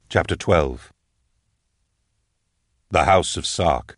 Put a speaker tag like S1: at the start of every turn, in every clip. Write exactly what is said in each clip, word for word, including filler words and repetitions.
S1: Chapter twelve. The House of Sark.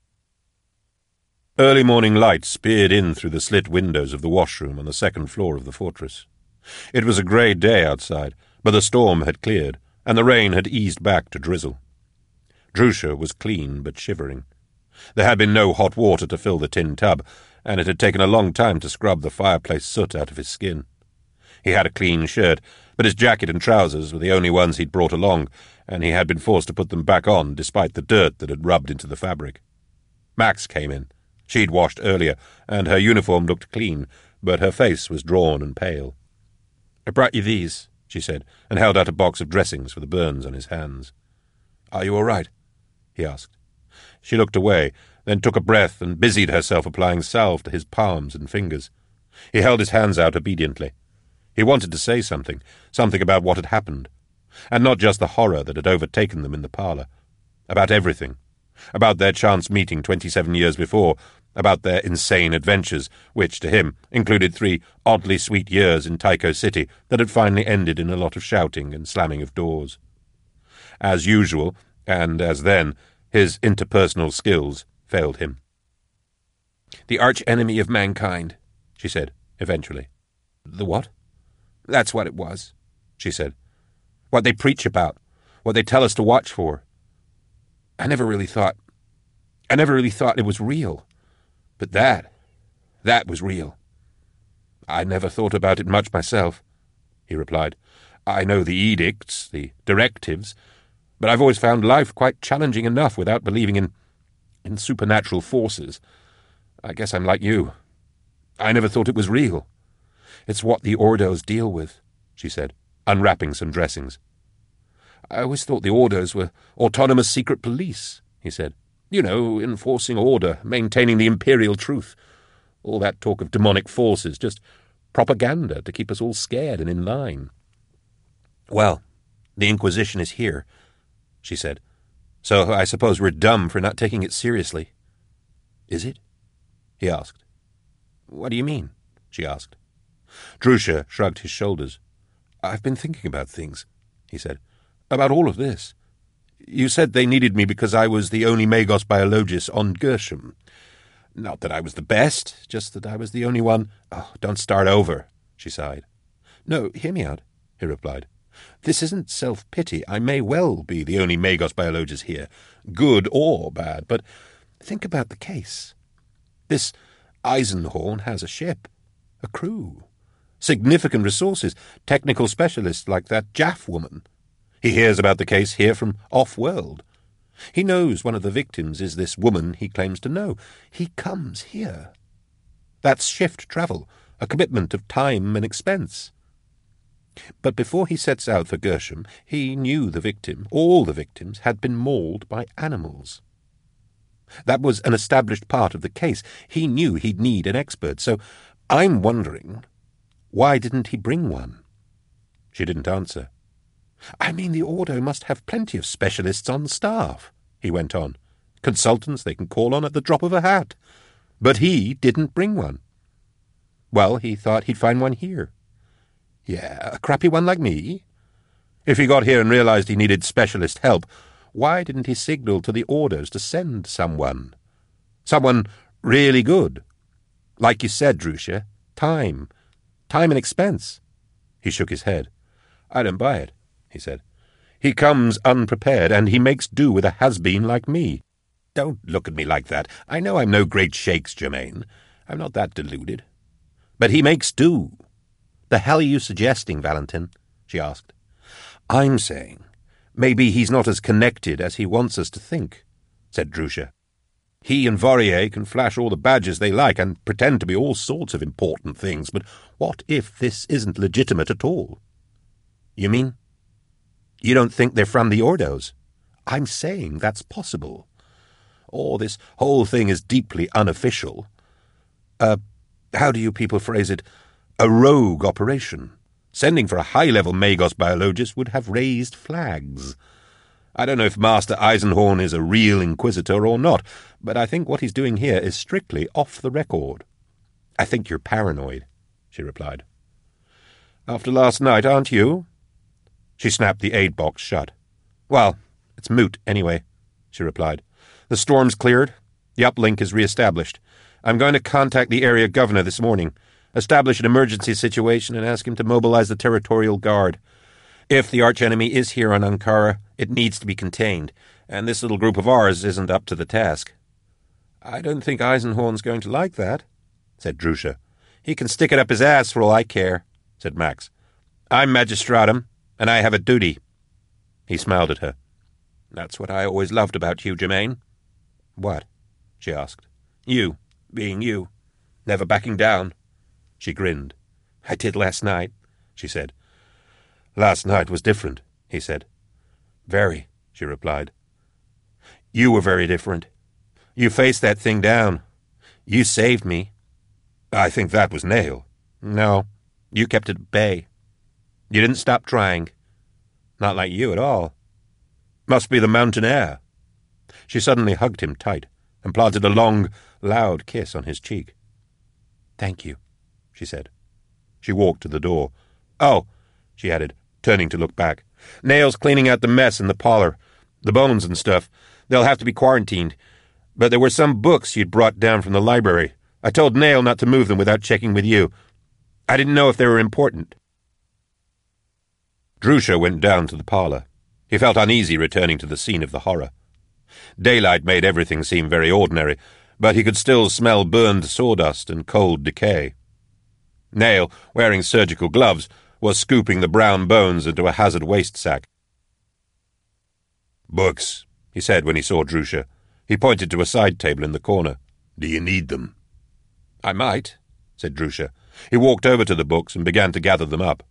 S1: Early morning light speared in through the slit windows of the washroom on the second floor of the fortress. It was a grey day outside, but the storm had cleared, and the rain had eased back to drizzle. Drusha was clean but shivering. There had been no hot water to fill the tin tub, and it had taken a long time to scrub the fireplace soot out of his skin. He had a clean shirt, but his jacket and trousers were the only ones he'd brought along, and he had been forced to put them back on despite the dirt that had rubbed into the fabric. Max came in. She'd washed earlier, and her uniform looked clean, but her face was drawn and pale. "I brought you these," she said, and held out a box of dressings for the burns on his hands. "Are you all right?" he asked. She looked away, then took a breath and busied herself applying salve to his palms and fingers. He held his hands out obediently. He wanted to say something, something about what had happened, and not just the horror that had overtaken them in the parlour. About everything. About their chance meeting twenty-seven years before, about their insane adventures, which, to him, included three oddly sweet years in Tycho City that had finally ended in a lot of shouting and slamming of doors. As usual, and as then, his interpersonal skills failed him. "The arch-enemy of mankind," she said, eventually. "The what?" "That's what it was," she said. "What they preach about, what they tell us to watch for. I never really thought, I never really thought it was real. But that, that was real." "I never thought about it much myself," he replied. "I know the edicts, the directives, but I've always found life quite challenging enough without believing in, in supernatural forces. I guess I'm like you. I never thought it was real. It's what the Ordos deal with," she said, unwrapping some dressings. "I always thought the Ordos were autonomous secret police," he said. "You know, enforcing order, maintaining the imperial truth. All that talk of demonic forces, just propaganda to keep us all scared and in line." "Well, the Inquisition is here," she said. "So I suppose we're dumb for not taking it seriously." "Is it?" he asked. "What do you mean?" she asked. Drusha shrugged his shoulders. "I've been thinking about things," he said. "About all of this. You said they needed me because I was the only Magos Biologis on Gershom. Not that I was the best, just that I was the only one—" "Oh, don't start over," she sighed. "No, hear me out," he replied. "This isn't self-pity. I may well be the only Magos Biologis here, good or bad, but think about the case. This Eisenhorn has a ship, a crew, significant resources, technical specialists like that Jaff woman. He hears about the case here from off-world. He knows one of the victims is this woman he claims to know. He comes here. That's shift travel, a commitment of time and expense. But before he sets out for Gershom, he knew the victim, all the victims, had been mauled by animals. That was an established part of the case. He knew he'd need an expert, so I'm wondering, why didn't he bring one?" She didn't answer. "I mean, the Ordo must have plenty of specialists on staff," he went on. "Consultants they can call on at the drop of a hat. But he didn't bring one. Well, he thought he'd find one here. Yeah, a crappy one like me? If he got here and realized he needed specialist help, why didn't he signal to the Ordos to send someone? Someone really good. Like you said, Drusha, time. Time and expense." He shook his head. "I don't buy it," he said. "He comes unprepared, and he makes do with a has-been like me. Don't look at me like that. I know I'm no great shakes, Germain. I'm not that deluded. But he makes do." "The hell are you suggesting, Valentin?" she asked. "I'm saying maybe he's not as connected as he wants us to think," said Drusha. "He and Vorier can flash all the badges they like and pretend to be all sorts of important things, but what if this isn't legitimate at all?" "You mean? You don't think they're from the Ordos?" "I'm saying that's possible. Or this whole thing is deeply unofficial. Uh, how do you people phrase it? A rogue operation. Sending for a high-level Magos Biologist would have raised flags. I don't know if Master Eisenhorn is a real Inquisitor or not, but I think what he's doing here is strictly off the record." "I think you're paranoid," she replied. "After last night, aren't you?" She snapped the aid box shut. Well, it's moot, anyway, she replied. The storm's cleared. The uplink is re-established. I'm going to contact the area governor this morning, establish an emergency situation, and ask him to mobilize the Territorial Guard. If the archenemy is here on Ankara, it needs to be contained, and this little group of ours isn't up to the task. I don't think Eisenhorn's going to like that, said Drusha. He can stick it up his ass for all I care, said Max. I'm Magistratum, and I have a duty. He smiled at her. That's what I always loved about you, Germaine. What? She asked. You, being you, never backing down. She grinned. I did last night, she said. Last night was different, he said. Very, she replied. You were very different. You faced that thing down. You saved me. I think that was Nail. No, you kept it at bay. You didn't stop trying. Not like you at all. Must be the mountain air. She suddenly hugged him tight and planted a long, loud kiss on his cheek. Thank you, she said. She walked to the door. Oh, she added, turning to look back. Nail's cleaning out the mess in the parlor. The bones and stuff. They'll have to be quarantined. But there were some books you'd brought down from the library. I told Nail not to move them without checking with you. I didn't know if they were important. Drusha went down to the parlor. He felt uneasy returning to the scene of the horror. Daylight made everything seem very ordinary, but he could still smell burned sawdust and cold decay. Nail, wearing surgical gloves, was scooping the brown bones into a hazard waste sack. Books, he said when he saw Drusha. He pointed to a side table in the corner. Do you need them? I might, said Drusha. He walked over to the books and began to gather them up.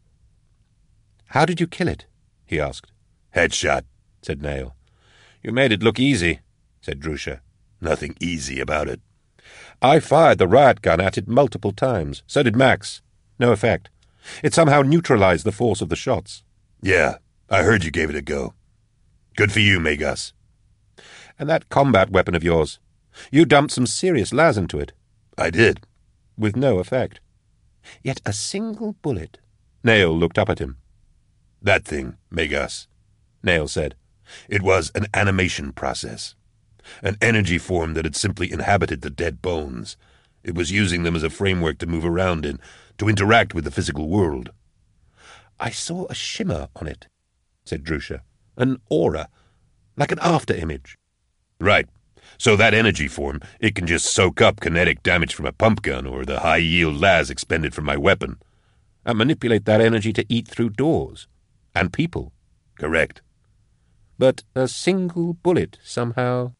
S1: How did you kill it? He asked. Headshot, said Nail. You made it look easy, said Drusha. Nothing easy about it. I fired the riot gun at it multiple times. So did Max. No effect. It somehow neutralized the force of the shots. Yeah, I heard you gave it a go. Good for you, Megas. And that combat weapon of yours. You dumped some serious las into it. I did. With no effect. Yet a single bullet. Nail looked up at him. That thing, Megas, Nail said. It was an animation process. An energy form that had simply inhabited the dead bones. It was using them as a framework to move around in, to interact with the physical world. I saw a shimmer on it, said Drusha. An aura, like an after-image. Right. So that energy form, it can just soak up kinetic damage from a pump gun or the high-yield las expended from my weapon, and manipulate that energy to eat through doors. And people. Correct. But a single bullet somehow...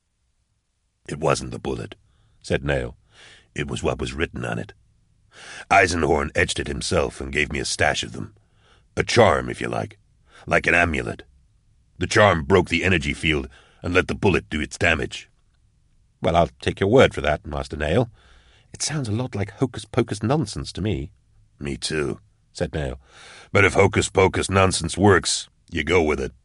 S1: It wasn't the bullet, said Nail. It was what was written on it. Eisenhorn etched it himself and gave me a stash of them. A charm, if you like. Like an amulet. The charm broke the energy field and let the bullet do its damage. Well, I'll take your word for that, Master Nail. It sounds a lot like hocus-pocus nonsense to me. Me too, said Nail. But if hocus-pocus nonsense works, you go with it.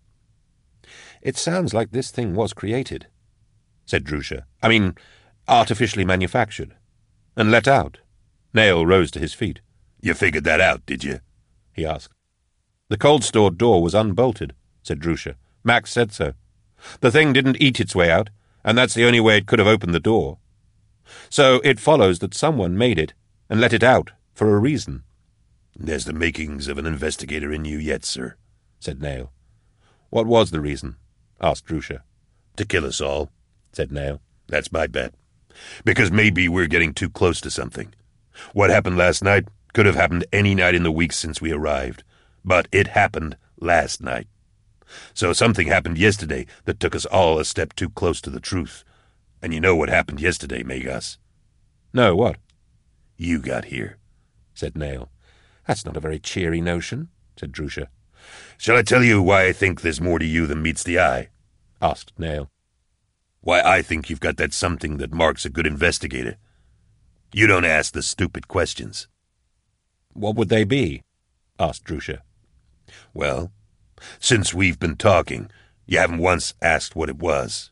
S1: It sounds like this thing was created, said Drusha. I mean, artificially manufactured. And let out. Nail rose to his feet. You figured that out, did you? He asked. The cold-store door was unbolted, said Drusha. Max said so. The thing didn't eat its way out, and that's the only way it could have opened the door. So it follows that someone made it and let it out for a reason. There's the makings of an investigator in you yet, sir, said Nail. What was the reason? Asked Drusha. To kill us all, said Nail. That's my bet. Because maybe we're getting too close to something. What happened last night could have happened any night in the week since we arrived. But it happened last night. So something happened yesterday that took us all a step too close to the truth. And you know what happened yesterday, Megas? No, what? You got here, said Nail. That's not a very cheery notion, said Drusha. Shall I tell you why I think there's more to you than meets the eye? Asked Nail. Why I think you've got that something that marks a good investigator. You don't ask the stupid questions. What would they be? Asked Drusha. Well, since we've been talking, you haven't once asked what it was.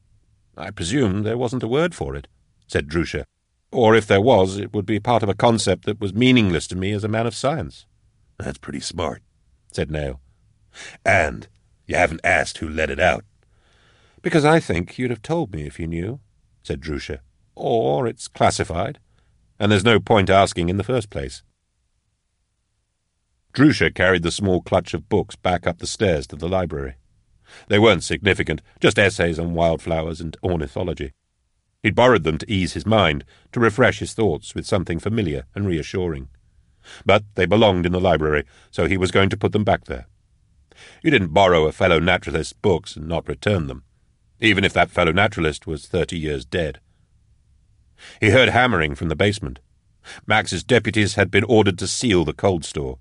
S1: I presume there wasn't a word for it, said Drusha. Or if there was, it would be part of a concept that was meaningless to me as a man of science. That's pretty smart, said Nail. And You haven't asked who let it out.
S2: Because I think you'd have told me if you knew, said Drusha. Or it's classified, and there's no point asking in the first place.
S1: Drusha carried the small clutch of books back up the stairs to the library. They weren't significant, just essays on wildflowers and ornithology. He'd borrowed them to ease his mind, to refresh his thoughts with something familiar and reassuring. But they belonged in the library, so he was going to put them back there. You didn't borrow a fellow naturalist's books and not return them, even if that fellow naturalist was thirty years dead. He heard hammering from the basement. Max's deputies had been ordered to seal the cold store.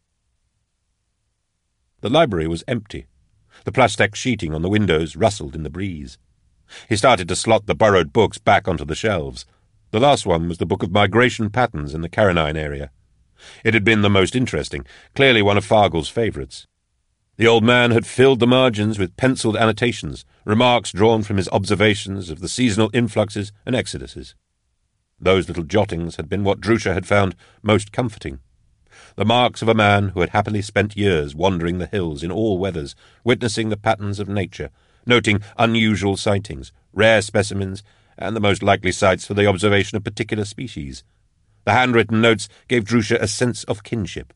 S1: The library was empty. The plastic sheeting on the windows rustled in the breeze. He started to slot the borrowed books back onto the shelves. The last one was the Book of Migration Patterns in the Carinine area. It had been the most interesting, clearly one of Fargel's favourites. The old man had filled the margins with penciled annotations, remarks drawn from his observations of the seasonal influxes and exoduses. Those little jottings had been what Drusha had found most comforting. The marks of a man who had happily spent years wandering the hills in all weathers, witnessing the patterns of nature, noting unusual sightings, rare specimens, and the most likely sites for the observation of particular species. The handwritten notes gave Drusha a sense of kinship.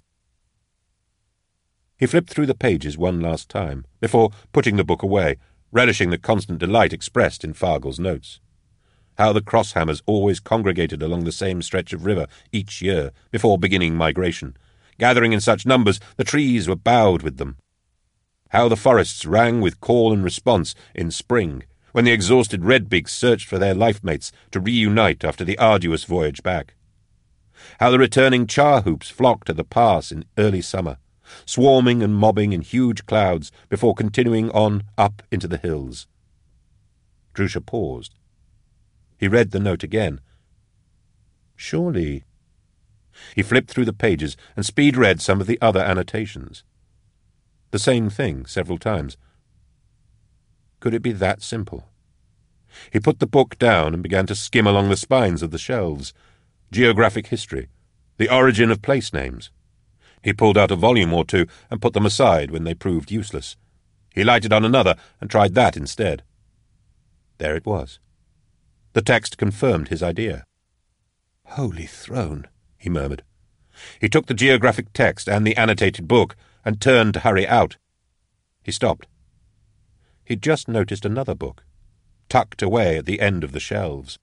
S1: He flipped through the pages one last time, before putting the book away, relishing the constant delight expressed in Fargel's notes. How the crosshammers always congregated along the same stretch of river each year before beginning migration, gathering in such numbers the trees were bowed with them. How the forests rang with call and response in spring, when the exhausted redbeaks searched for their life-mates to reunite after the arduous voyage back. How the returning char-hoops flocked to the pass in early summer, swarming and mobbing in huge clouds before continuing on up into the hills. Drusha paused. He read the note again. Surely... He flipped through the pages and speed-read some of the other annotations. The same thing several times. Could it be that simple? He put the book down and began to skim along the spines of the shelves. Geographic history, the origin of place names. He pulled out a volume or two and put them aside when they proved useless. He lighted on another and tried that instead. There it was. The text confirmed his idea. Holy throne, he murmured. He took the geographic text and the annotated book and turned to hurry out. He stopped. He'd just noticed another book, tucked away at the end of the shelves.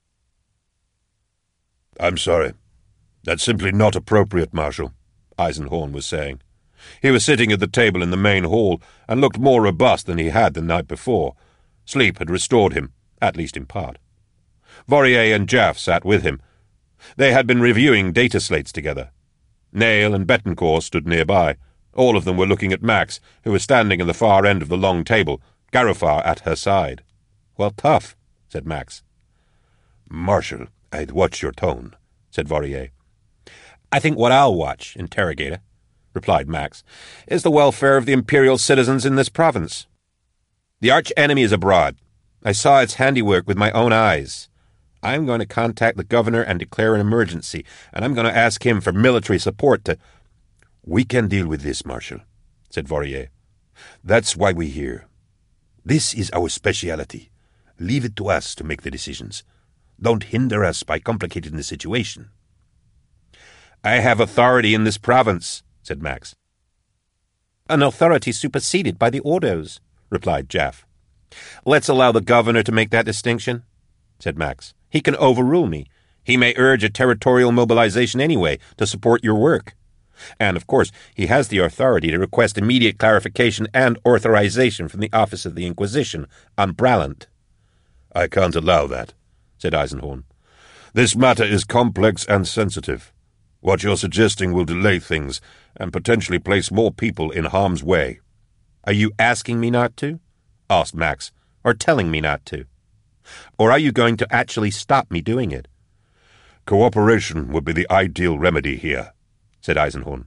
S1: I'm sorry. That's simply not appropriate, Marshal, Eisenhorn was saying. He was sitting at the table in the main hall and looked more robust than he had the night before. Sleep had restored him, at least in part. Vorier and Jaff sat with him. They had been reviewing data slates together. Nail and Betancourt stood nearby. All of them were looking at Max, who was standing in the far end of the long table, Garofar at her side. Well, tough, said Max. Marshal, I'd watch your tone, said Vorier. I think what I'll watch, Interrogator, replied Max, is the welfare of the imperial citizens in this province. The arch-enemy is abroad. I saw its handiwork with my own eyes. I'm going to contact the governor and declare an emergency, and I'm going to ask him for military support to... We can deal with this, Marshal, said Vorier. That's why we're here. This is our speciality. Leave it to us to make the decisions. Don't hinder us by complicating the situation. I have authority in this province, said Max. An authority superseded by the Ordos, replied Jaff. Let's allow the governor to make that distinction, said Max. He can overrule me. He may urge a territorial mobilization anyway to support your work. And, of course, he has the authority to request immediate clarification and authorization from the Office of the Inquisition on Bralant. I can't allow that, said Eisenhorn. This matter is complex and sensitive. What you're suggesting will delay things and potentially place more people in harm's way. Are you asking me not to? Asked Max, or telling me not to. Or are you going to actually stop me doing it? Cooperation would be the ideal remedy here, said Eisenhorn.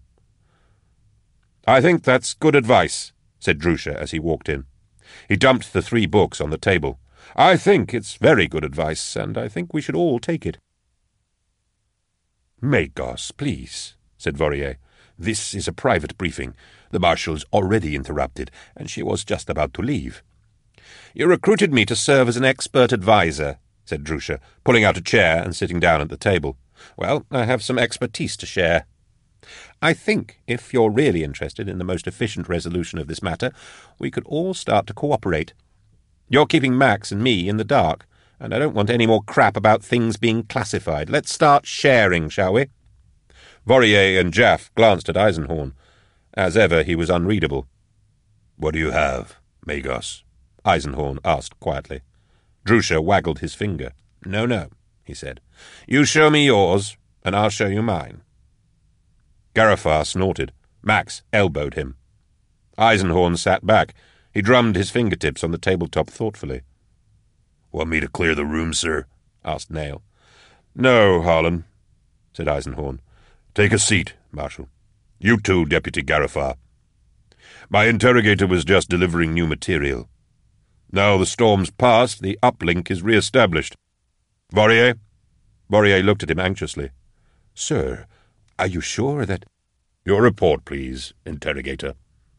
S1: I think that's good advice, said Drusha as he walked in. He dumped the three books on the table. I think it's very good advice, and I think we should all take it. Magos, please, said Vorier. This is a private briefing. The Marshal's already interrupted, and she was just about to leave.
S2: You recruited me to serve as an expert adviser, said Drusha, pulling out a chair and sitting down at the table. Well, I have some expertise to share. I think, if you're really interested in the most efficient resolution of this matter, we could all start to cooperate. You're keeping Max and me in the dark, and I don't want any more crap about things being classified. Let's start sharing, shall we? Vorier and Jaff glanced at Eisenhorn. As ever, he was unreadable.
S1: What do you have, Magos?
S2: Eisenhorn asked quietly. Drusha waggled his finger. No, no, he said. You show me yours, and I'll show you mine. Garifar snorted. Max elbowed him. Eisenhorn sat back. He drummed his fingertips on the tabletop thoughtfully.
S1: Want me to clear the room, sir?
S2: Asked Nail. No, Harlan, said Eisenhorn.
S1: Take a seat, Marshal. You too, Deputy Garifar. My interrogator was just delivering new material.
S2: Now the storm's past, the uplink is re-established. Vorier? Vorier looked at him anxiously.
S1: Sir, are you sure that... Your report, please, interrogator.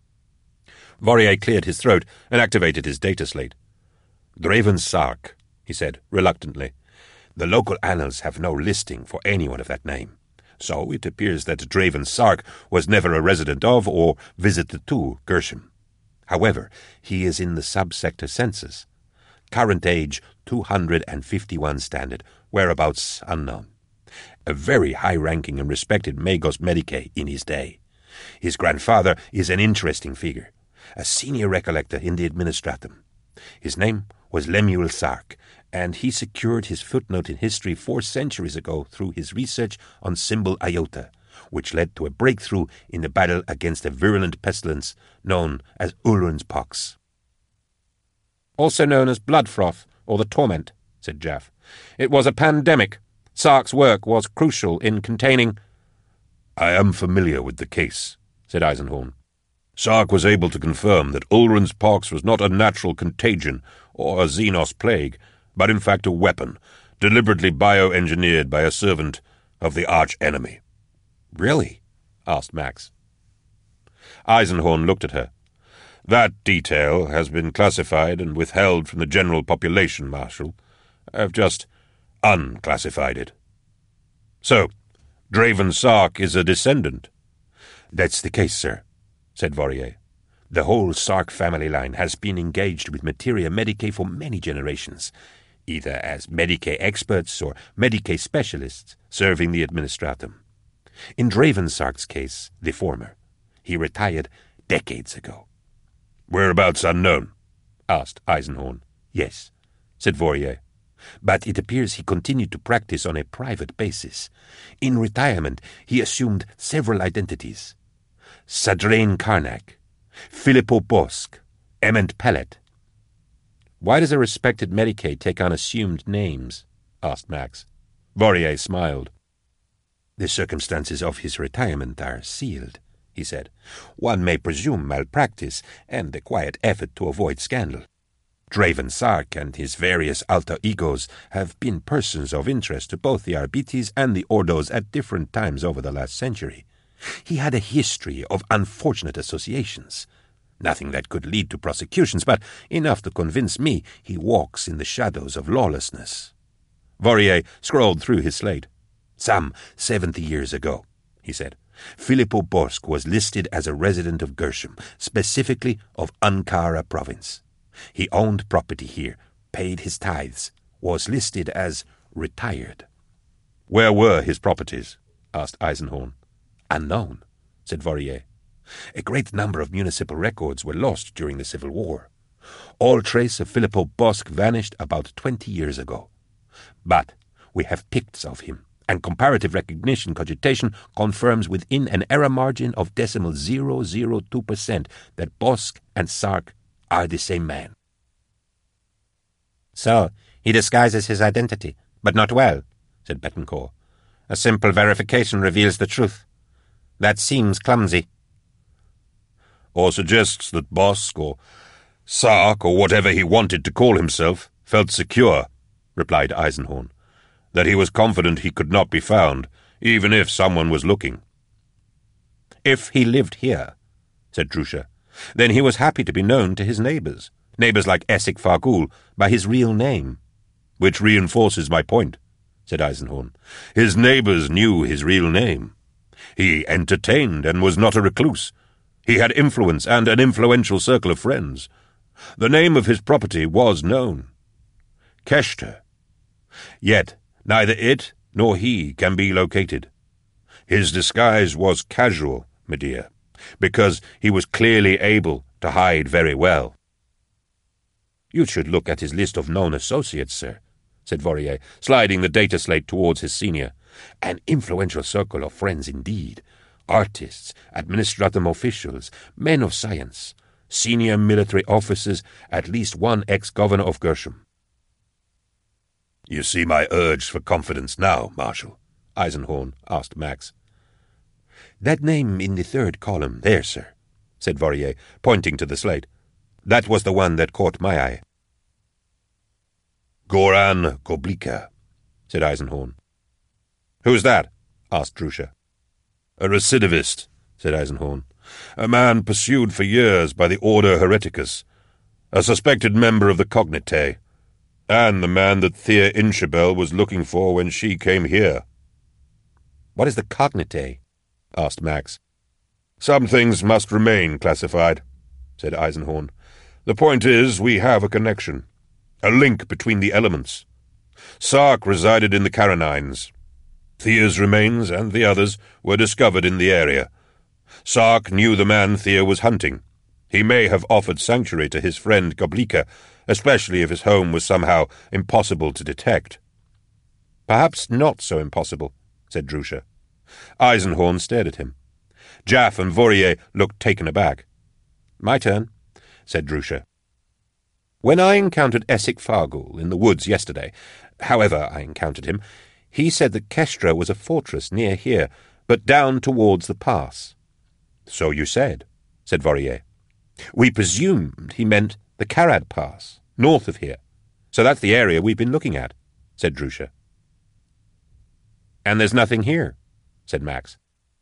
S2: Vorier cleared his throat and activated his data slate.
S1: Draven Sark, he said, reluctantly. The local annals have no listing for anyone of that name. So it appears that Draven Sark was never a resident of or visited to Gershom. However, he is in the subsector census. Current age two hundred fifty-one standard, whereabouts unknown. A very high-ranking and respected Magos Medicae in his day. His grandfather is an interesting figure, a senior recollector in the Administratum. His name was Lemuel Sark, and he secured his footnote in history four centuries ago through his research on symbol iota, which led to a breakthrough in the battle against a virulent pestilence known as Ulrun's pox.
S2: Also known as blood froth, or the torment, said Jaff. It was a pandemic. Sark's work was crucial in containing...
S1: I am familiar with the case, said Eisenhorn. Sark was able to confirm that Ulrun's pox was not a natural contagion or a Xenos plague, but in fact a weapon, deliberately bioengineered by a servant of the arch-enemy.
S2: Really? Asked Max. Eisenhorn looked at her. That detail has been classified and withheld from the general population, Marshal. I've just unclassified it. So, Draven Sark is a descendant?
S1: That's the case, sir, said Vorier. The whole Sark family line has been engaged with Materia Medicae for many generations, either as Medicae experts or Medicae specialists serving the Administratum. In Draven Sark's case, the former. He retired decades ago.
S2: Whereabouts unknown?
S1: Asked Eisenhorn. Yes, said Vorier. But it appears he continued to practice on a private basis. In retirement, he assumed several identities. Sadrain Karnak, Filippo Bosk, Ement Pellet.
S2: Why does a respected Medicae take on assumed names? Asked Max. Vorier smiled.
S1: The circumstances of his retirement are sealed, he said. One may presume malpractice and a quiet effort to avoid scandal. Draven Sark and his various alter egos have been persons of interest to both the Arbites and the Ordos at different times over the last century. He had a history of unfortunate associations. Nothing that could lead to prosecutions, but enough to convince me he walks in the shadows of lawlessness.
S2: Vorier scrolled through his slate.
S1: Some seventy years ago, he said, Filippo Bosk was listed as a resident of Gershom, specifically of Ankara province. He owned property here, paid his tithes, was listed as retired.
S2: Where were his properties? Asked Eisenhorn.
S1: Unknown, said Vorier. A great number of municipal records were lost during the Civil War. All trace of Filippo Bosk vanished about twenty years ago. But we have picts of him, and comparative recognition cogitation confirms within an error margin of decimal zero zero two percent that Bosk and Sark are the same man.
S2: So, he disguises his identity, but not well, said Betancourt. A simple verification reveals the truth. That seems clumsy.
S1: Or suggests that Bosk, or Sark, or whatever he wanted to call himself, felt secure, replied Eisenhorn. That he was confident he could not be found, even if someone was looking. If he lived here, said Drusha, then he was happy to be known to his neighbours, neighbours like Essek Fargul, by his real name.
S2: Which reinforces my point, said Eisenhorn. His neighbours knew his real name. He entertained and was not a recluse. He had influence and an influential circle of friends. The name of his property was known. Keshter. Yet neither it nor he can be located. His disguise was casual, Medea, because he was clearly able to hide very well.
S1: You should look at his list of known associates, sir, said Vorier, sliding the data slate towards his senior. An influential circle of friends indeed. Artists, administrative officials, men of science, senior military officers, at least one ex-governor of Gershom.
S2: You see my urge for confidence now, Marshal?
S1: Eisenhorn asked Max. That name in the third column, there, sir, said Vorier, pointing to the slate. That was the one that caught my eye.
S2: Goran Goblika, said Eisenhorn.
S1: Who's that? Asked Drusha.
S2: A recidivist, said Eisenhorn. A man pursued for years by the Order Hereticus, a suspected member of the Cognitae, and the man that Thea Inchabel was looking for when she came here.
S1: What is the Cognitae? Asked Max.
S2: Some things must remain classified, said Eisenhorn. The point is, we have a connection, a link between the elements. Sark resided in the Carinines. Thea's remains and the others were discovered in the area. Sark knew the man Thea was hunting. He may have offered sanctuary to his friend Goblika, especially if his home was somehow impossible to detect.
S1: Perhaps not so impossible, said Drusha.
S2: Eisenhorn stared at him. Jaff and Vorier looked taken aback.
S1: My turn, said Drusha. When I encountered Essek Fargul in the woods yesterday, however I encountered him, he said that Kestra was a fortress near here, but down towards the pass.
S2: So you said,
S1: said Vorier. We presumed he meant the Karad Pass, north of here. So that's the area we've been looking at, said Drusha. And there's nothing here, said Max.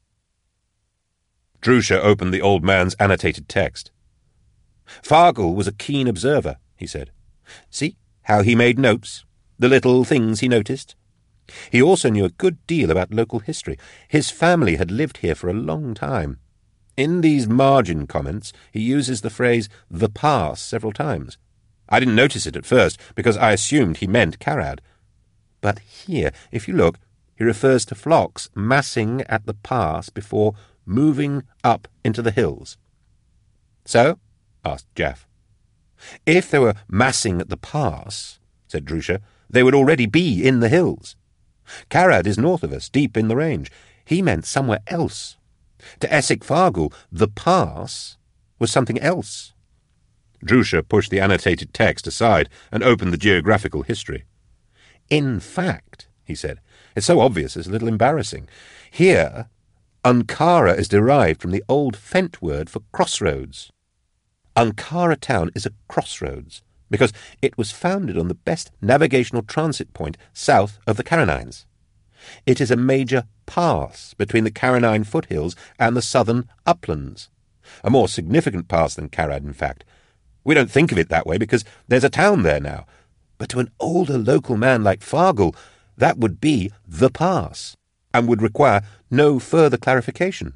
S2: Drusha opened the old man's annotated text.
S1: Fargul was a keen observer, he said. See how he made notes, the little things he noticed. He also knew a good deal about local history. His family had lived here for a long time. In these margin comments, he uses the phrase the pass several times. I didn't notice it at first, because I assumed he meant Karad. But here, if you look, he refers to flocks massing at the pass before moving up into the hills. So? Asked Jaff. If they were massing at the pass, said Drusha, they would already be in the hills. Karad is north of us, deep in the range. He meant somewhere else. To Essek Fargul, the pass was something else.
S2: Drusha pushed the annotated text aside and opened the geographical history.
S1: In fact, he said, it's so obvious it's a little embarrassing. Here, Ankara is derived from the old Fent word for crossroads. Ankara town is a crossroads because it was founded on the best navigational transit point south of the Carinines. It is a major pass between the Carinine foothills and the southern uplands. A more significant pass than Karad, in fact. We don't think of it that way because there's a town there now. But to an older local man like Fargul, that would be the pass, and would require no further clarification.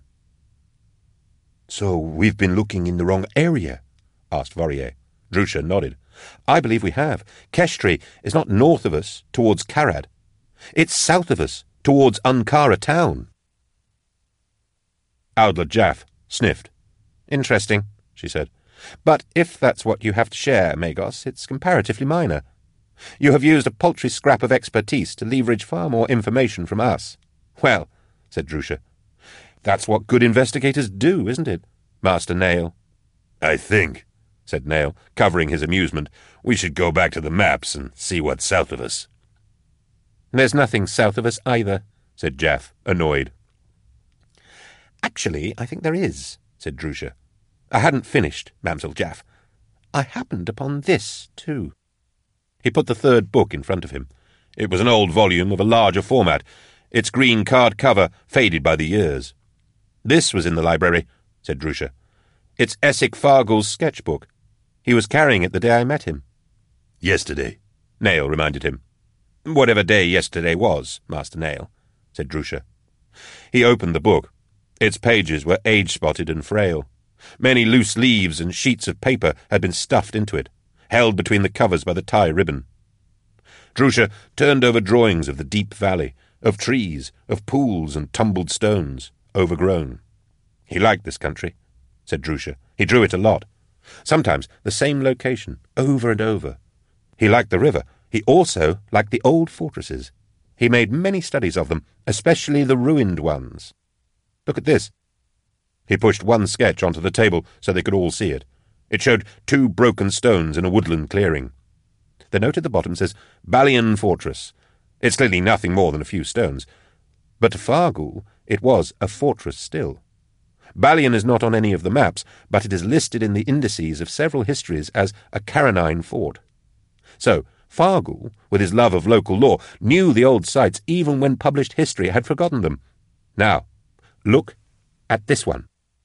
S2: So we've been looking in the wrong area? Asked Vorier.
S1: Drusha nodded. I believe we have. Keshtri is not north of us, towards Karad. It's south of us, towards Ankara town.
S2: Audla Jaff sniffed.
S1: Interesting, she said. But if that's what you have to share, Magos, it's comparatively minor. You have used a paltry scrap of expertise to leverage far more information from us. Well, said Drusha, that's what good investigators do, isn't it, Master Nail?
S2: I think, said Nail, covering his amusement, we should go back to the maps and see what's south of us.
S1: There's nothing south of us either, said Jaff, annoyed. Actually, I think there is, said Drusha. I hadn't finished, Mamselle Jaff. I happened upon this, too. He put the third book in front of him. It was an old volume of a larger format, its green card cover faded by the years. This was in the library, said Drusha. It's Essek Fargul's sketchbook. He was carrying it the day I met him.
S2: Yesterday,
S1: Nail reminded him. Whatever day yesterday was, Master Nail, said Drusha. He opened the book. Its pages were age-spotted and frail. Many loose leaves and sheets of paper had been stuffed into it, held between the covers by the tie ribbon. Drusha turned over drawings of the deep valley, of trees, of pools and tumbled stones, overgrown. He liked this country, said Drusha. He drew it a lot. Sometimes the same location, over and over. He liked the river. He also liked the old fortresses. He made many studies of them, especially the ruined ones. Look at this. He pushed one sketch onto the table so they could all see it. It showed two broken stones in a woodland clearing. The note at the bottom says, Balian Fortress. It's clearly nothing more than a few stones. But to Fargul, it was a fortress still. Balian is not on any of the maps, but it is listed in the indices of several histories as a Caranine fort. So, Fargul, with his love of local lore, knew the old sites even when published history had forgotten them. Now, look at this one.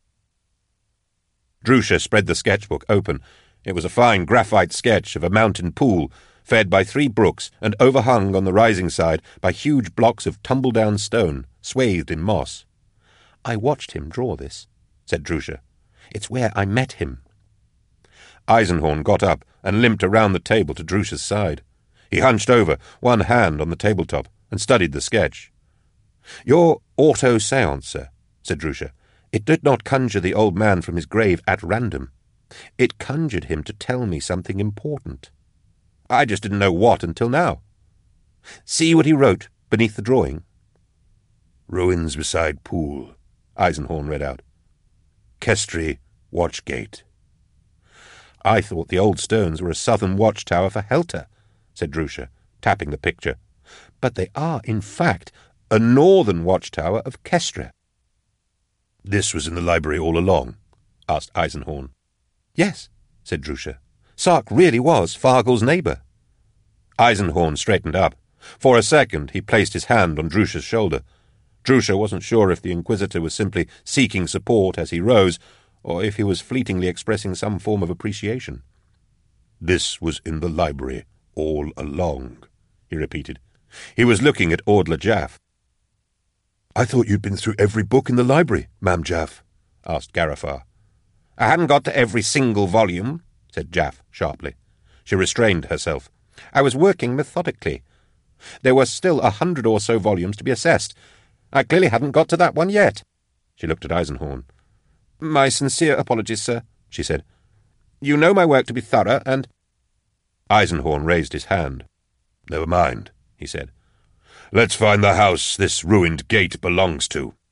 S1: Drusha spread the sketchbook open. It was a fine graphite sketch of a mountain pool, fed by three brooks and overhung on the rising side by huge blocks of tumble-down stone, swathed in moss. I watched him draw this, said Drusha. It's where I met him. Eisenhorn got up and limped around the table to Drusha's side. He hunched over, one hand on the tabletop, and studied the sketch. Your auto-seancer, said Drusha. It did not conjure the old man from his grave at random. It conjured him to tell me something important. I just didn't know what until now. See what he wrote beneath the drawing.
S2: Ruins beside pool, Eisenhorn read out. Kestri Watchgate.
S1: I thought the old stones were a southern watchtower for Helter, said Drusha, tapping the picture. But they are, in fact, a northern watchtower of Kestra.
S2: This was in the library all along? Asked Eisenhorn.
S1: Yes, said Drusha. Sark really was Fargul's neighbour. Eisenhorn straightened up. For a second he placed his hand on Drusha's shoulder. Drusha wasn't sure if the Inquisitor was simply seeking support as he rose, or if he was fleetingly expressing some form of appreciation.
S2: This was in the library all along, he repeated.
S1: He was looking at Ordla Jaff.
S2: I thought you'd been through every book in the library, Mam Jaff, asked Garifar.
S1: I hadn't got to every single volume, said Jaff sharply. She restrained herself. I was working methodically. There were still a hundred or so volumes to be assessed. I clearly hadn't got to that one yet. She looked at Eisenhorn. My sincere apologies, sir, she said. You know my work to be thorough, and...
S2: Eisenhorn raised his hand. Never mind, he said. Let's find the house this ruined gate belongs to.